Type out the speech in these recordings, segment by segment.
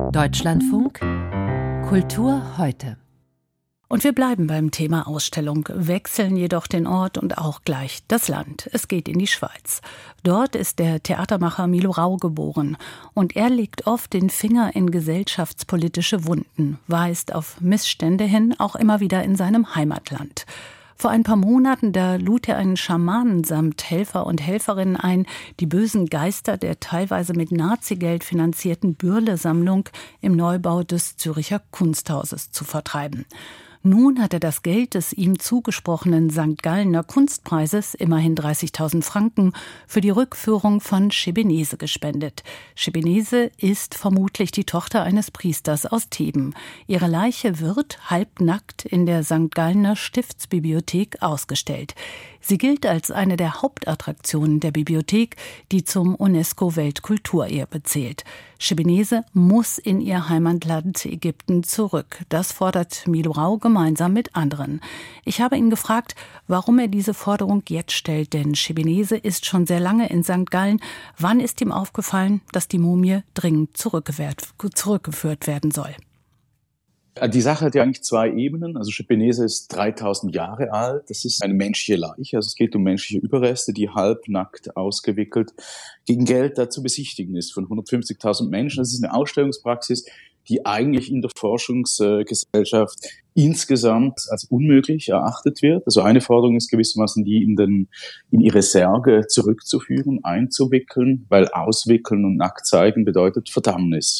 Deutschlandfunk Kultur heute. Und wir bleiben beim Thema Ausstellung, wechseln jedoch den Ort und auch gleich das Land. Es geht in die Schweiz. Dort ist der Theatermacher Milo Rau geboren. Und er legt oft den Finger in gesellschaftspolitische Wunden, weist auf Missstände hin, auch immer wieder in seinem Heimatland. Vor ein paar Monaten, da lud er einen Schamanen samt Helfer und Helferinnen ein, die bösen Geister der teilweise mit Nazigeld finanzierten Bürle-Sammlung im Neubau des Zürcher Kunsthauses zu vertreiben. Nun hat er das Geld des ihm zugesprochenen St. Gallener Kunstpreises, immerhin 30.000 Franken, für die Rückführung von Schebenese gespendet. Schebenese ist vermutlich die Tochter eines Priesters aus Theben. Ihre Leiche wird halbnackt in der St. Gallener Stiftsbibliothek ausgestellt. Sie gilt als eine der Hauptattraktionen der Bibliothek, die zum UNESCO-Weltkulturerbe zählt. Schebenese muss in ihr Heimatland Ägypten zurück. Das fordert Milo Rau gemeinsam mit anderen. Ich habe ihn gefragt, warum er diese Forderung jetzt stellt, denn Schebenese ist schon sehr lange in St. Gallen. Wann ist ihm aufgefallen, dass die Mumie dringend zurückgeführt werden soll? Die Sache hat ja eigentlich zwei Ebenen. Also Schebenese ist 3000 Jahre alt. Das ist eine menschliche Leiche. Also es geht um menschliche Überreste, die halbnackt ausgewickelt gegen Geld da zu besichtigen ist von 150.000 Menschen. Das ist eine Ausstellungspraxis, die eigentlich in der Forschungsgesellschaft insgesamt als unmöglich erachtet wird. Also eine Forderung ist gewissermaßen die in ihre Särge zurückzuführen, einzuwickeln, weil auswickeln und nackt zeigen bedeutet Verdammnis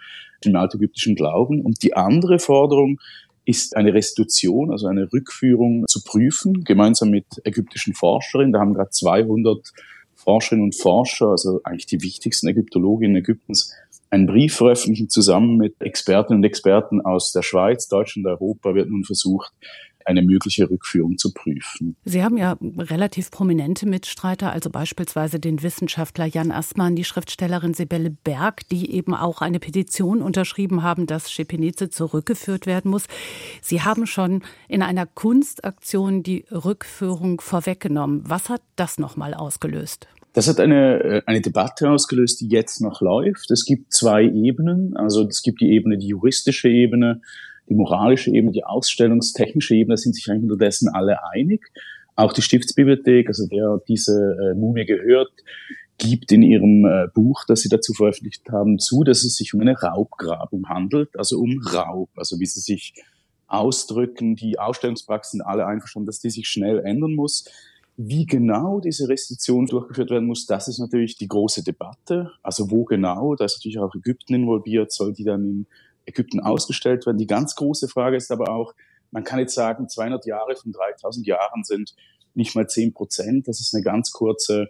im altägyptischen Glauben. Und die andere Forderung ist eine Restitution, also eine Rückführung zu prüfen, gemeinsam mit ägyptischen Forscherinnen. Da haben gerade 200 Forscherinnen und Forscher, also eigentlich die wichtigsten Ägyptologinnen Ägyptens, einen Brief veröffentlichen. Zusammen mit Expertinnen und Experten aus der Schweiz, Deutschland und Europa wird nun versucht, eine mögliche Rückführung zu prüfen. Sie haben ja relativ prominente Mitstreiter, also beispielsweise den Wissenschaftler Jan Assmann, die Schriftstellerin Sibelle Berg, die eben auch eine Petition unterschrieben haben, dass Schepeneze zurückgeführt werden muss. Sie haben schon in einer Kunstaktion die Rückführung vorweggenommen. Was hat das nochmal ausgelöst? Das hat eine Debatte ausgelöst, die jetzt noch läuft. Es gibt zwei Ebenen. Also es gibt die juristische Ebene, die moralische Ebene, die ausstellungstechnische Ebene, da sind sich eigentlich unterdessen alle einig. Auch die Stiftsbibliothek, also der diese Mumie gehört, gibt in ihrem Buch, das sie dazu veröffentlicht haben, zu, dass es sich um eine Raubgrabung handelt, also um Raub. Also wie sie sich ausdrücken, die Ausstellungspraxen sind alle einverstanden, dass die sich schnell ändern muss. Wie genau diese Restitution durchgeführt werden muss, das ist natürlich die große Debatte. Also wo genau, da ist natürlich auch Ägypten involviert, soll die dann in Ägypten ausgestellt werden. Die ganz große Frage ist aber auch, man kann jetzt sagen, 200 Jahre von 3000 Jahren sind nicht mal 10%. Das ist eine ganz kurze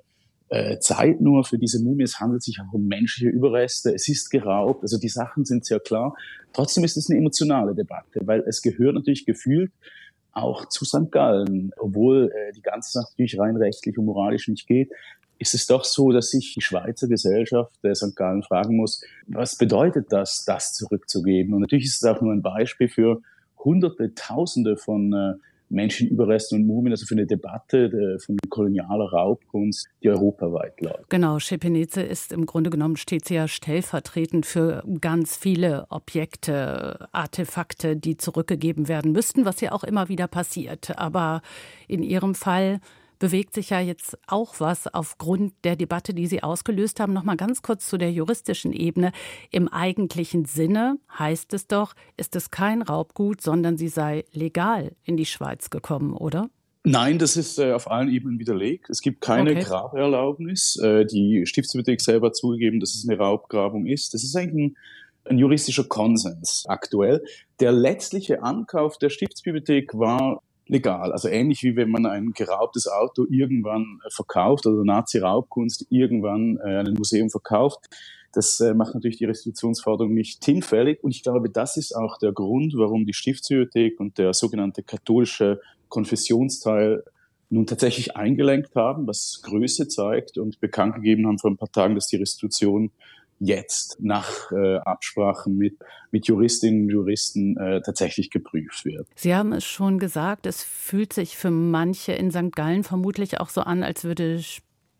Zeit nur für diese Mumie. Es handelt sich auch um menschliche Überreste. Es ist geraubt. Also die Sachen sind sehr klar. Trotzdem ist es eine emotionale Debatte, weil es gehört natürlich gefühlt auch zu St. Gallen. Obwohl die ganze Sache natürlich rein rechtlich und moralisch nicht geht, ist es doch so, dass sich die Schweizer Gesellschaft der St. Gallen fragen muss, was bedeutet das zurückzugeben? Und natürlich ist es auch nur ein Beispiel für Hunderte, Tausende von Menschenüberresten und Mumien, also für eine Debatte von kolonialer Raubkunst, die europaweit läuft. Genau, Schepeneze ist im Grunde genommen stets ja stellvertretend für ganz viele Objekte, Artefakte, die zurückgegeben werden müssten, was ja auch immer wieder passiert. Aber in Ihrem Fall bewegt sich ja jetzt auch was aufgrund der Debatte, die Sie ausgelöst haben. Noch mal ganz kurz zu der juristischen Ebene. Im eigentlichen Sinne heißt es doch, ist es kein Raubgut, sondern sie sei legal in die Schweiz gekommen, oder? Nein, das ist auf allen Ebenen widerlegt. Es gibt keine Graberlaubnis. Die Stiftsbibliothek selber hat zugegeben, dass es eine Raubgrabung ist. Das ist eigentlich ein juristischer Konsens aktuell. Der letztliche Ankauf der Stiftsbibliothek war legal. Also ähnlich wie wenn man ein geraubtes Auto irgendwann verkauft oder Nazi-Raubkunst irgendwann einem Museum verkauft. Das macht natürlich die Restitutionsforderung nicht hinfällig. Und ich glaube, das ist auch der Grund, warum die Stiftsbibliothek und der sogenannte katholische Konfessionsteil nun tatsächlich eingelenkt haben, was Größe zeigt und bekannt gegeben haben vor ein paar Tagen, dass die Restitution jetzt nach Absprachen mit Juristinnen und Juristen tatsächlich geprüft wird. Sie haben es schon gesagt, es fühlt sich für manche in St. Gallen vermutlich auch so an, als würde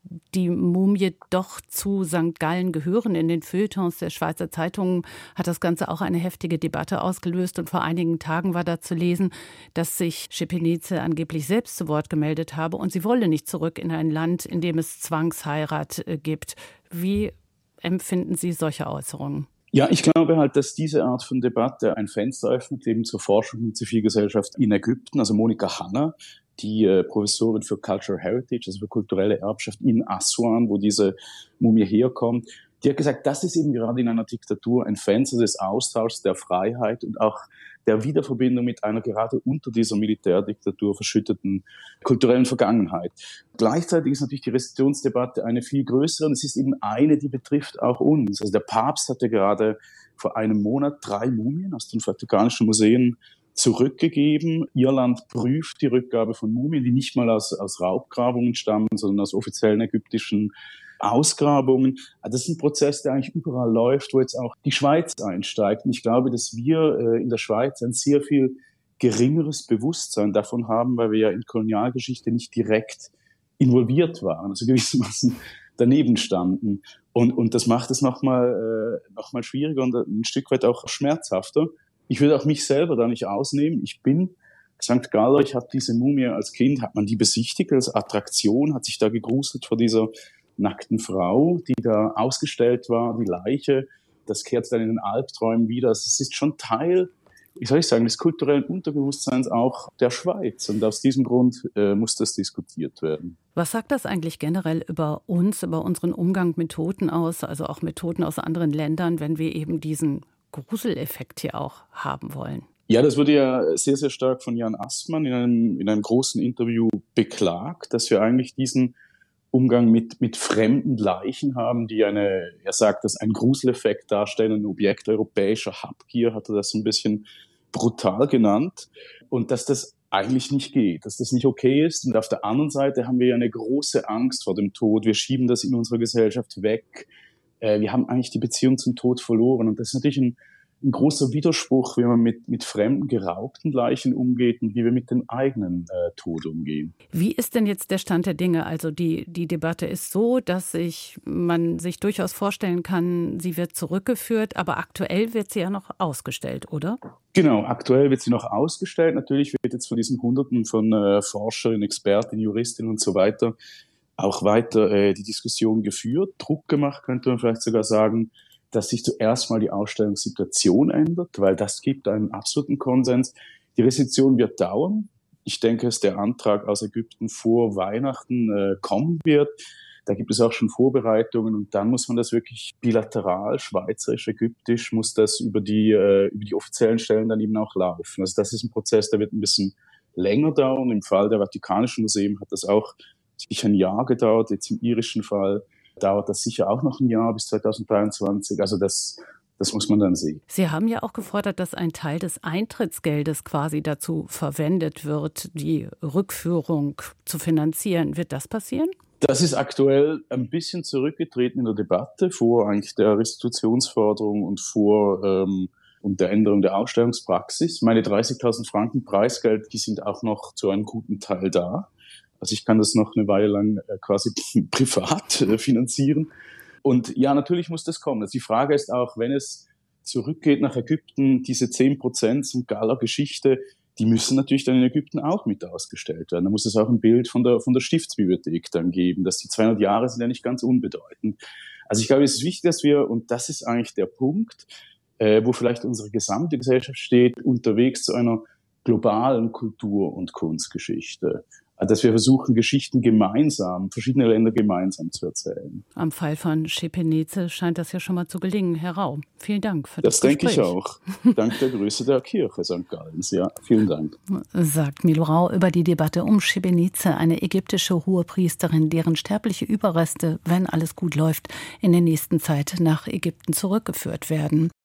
die Mumie doch zu St. Gallen gehören. In den Feuilletons der Schweizer Zeitungen hat das Ganze auch eine heftige Debatte ausgelöst. Und vor einigen Tagen war da zu lesen, dass sich Schepenice angeblich selbst zu Wort gemeldet habe und sie wolle nicht zurück in ein Land, in dem es Zwangsheirat gibt. Wie empfinden Sie solche Äußerungen? Ja, ich glaube halt, dass diese Art von Debatte ein Fenster öffnet eben zur Forschung und Zivilgesellschaft in Ägypten. Also Monika Hanna, die Professorin für Cultural Heritage, also für kulturelle Erbschaft in Aswan, wo diese Mumie herkommt, die hat gesagt, das ist eben gerade in einer Diktatur ein Fenster des Austauschs, der Freiheit und auch der Wiederverbindung mit einer gerade unter dieser Militärdiktatur verschütteten kulturellen Vergangenheit. Gleichzeitig ist natürlich die Restitutionsdebatte eine viel größere und es ist eben eine, die betrifft auch uns. Also der Papst hatte gerade vor einem Monat 3 Mumien aus den Vatikanischen Museen zurückgegeben. Irland prüft die Rückgabe von Mumien, die nicht mal aus Raubgrabungen stammen, sondern aus offiziellen ägyptischen Ausgrabungen. Das ist ein Prozess, der eigentlich überall läuft, wo jetzt auch die Schweiz einsteigt. Und ich glaube, dass wir in der Schweiz ein sehr viel geringeres Bewusstsein davon haben, weil wir ja in Kolonialgeschichte nicht direkt involviert waren, also gewissermaßen daneben standen. Und das macht es noch mal schwieriger und ein Stück weit auch schmerzhafter. Ich würde auch mich selber da nicht ausnehmen. Ich bin St. Galler, ich habe diese Mumie als Kind, hat man die besichtigt als Attraktion, hat sich da gegruselt vor dieser nackten Frau, die da ausgestellt war, die Leiche. Das kehrt dann in den Albträumen wieder. Also es ist schon Teil, wie soll ich sagen, des kulturellen Unterbewusstseins auch der Schweiz. Und aus diesem Grund muss das diskutiert werden. Was sagt das eigentlich generell über uns, über unseren Umgang mit Toten aus, also auch mit Toten aus anderen Ländern, wenn wir eben diesen Gruseleffekt hier auch haben wollen? Ja, das wurde ja sehr, sehr stark von Jan Assmann in einem großen Interview beklagt, dass wir eigentlich diesen Umgang mit fremden Leichen haben, die er sagt, dass ein Gruseleffekt darstellen, ein Objekt europäischer Habgier, hat er das ein bisschen brutal genannt. Und dass das eigentlich nicht geht, dass das nicht okay ist. Und auf der anderen Seite haben wir ja eine große Angst vor dem Tod. Wir schieben das in unserer Gesellschaft weg. Wir haben eigentlich die Beziehung zum Tod verloren. Und das ist natürlich ein großer Widerspruch, wie man mit fremden, geraubten Leichen umgeht und wie wir mit dem eigenen Tod umgehen. Wie ist denn jetzt der Stand der Dinge? Also die Debatte ist so, dass man sich durchaus vorstellen kann, sie wird zurückgeführt, aber aktuell wird sie ja noch ausgestellt, oder? Genau, aktuell wird sie noch ausgestellt. Natürlich wird jetzt von diesen Hunderten von Forscherinnen, Expertinnen, Juristinnen und so weiter auch weiter die Diskussion geführt, Druck gemacht, könnte man vielleicht sogar sagen, dass sich zuerst mal die Ausstellungssituation ändert, weil das gibt einen absoluten Konsens. Die Restitution wird dauern. Ich denke, dass der Antrag aus Ägypten vor Weihnachten kommen wird. Da gibt es auch schon Vorbereitungen und dann muss man das wirklich bilateral, schweizerisch, ägyptisch, muss das über die offiziellen Stellen dann eben auch laufen. Also das ist ein Prozess, der wird ein bisschen länger dauern. Im Fall der Vatikanischen Museen hat das auch sicher ein Jahr gedauert, jetzt im irischen Fall dauert das sicher auch noch ein Jahr bis 2023. Also das muss man dann sehen. Sie haben ja auch gefordert, dass ein Teil des Eintrittsgeldes quasi dazu verwendet wird, die Rückführung zu finanzieren. Wird das passieren? Das ist aktuell ein bisschen zurückgetreten in der Debatte vor eigentlich der Restitutionsforderung und vor und der Änderung der Ausstellungspraxis. Meine 30.000 Franken Preisgeld, die sind auch noch zu einem guten Teil da. Also ich kann das noch eine Weile lang quasi privat finanzieren. Und ja, natürlich muss das kommen. Also die Frage ist auch, wenn es zurückgeht nach Ägypten, diese 10% St. Galler Geschichte, die müssen natürlich dann in Ägypten auch mit ausgestellt werden. Da muss es auch ein Bild von der Stiftsbibliothek dann geben, dass die 200 Jahre sind ja nicht ganz unbedeutend. Also ich glaube, es ist wichtig, dass wir, und das ist eigentlich der Punkt, wo vielleicht unsere gesamte Gesellschaft steht, unterwegs zu einer globalen Kultur- und Kunstgeschichte. Dass wir versuchen, Geschichten verschiedene Länder gemeinsam zu erzählen. Am Fall von Schepenice scheint das ja schon mal zu gelingen. Herr Rau, vielen Dank für das Gespräch. Das denke ich auch. Dank der Größe der Kirche St. Gallens. Ja, vielen Dank. Sagt Milo Rau über die Debatte um Schepenice, eine ägyptische Hohepriesterin, deren sterbliche Überreste, wenn alles gut läuft, in der nächsten Zeit nach Ägypten zurückgeführt werden.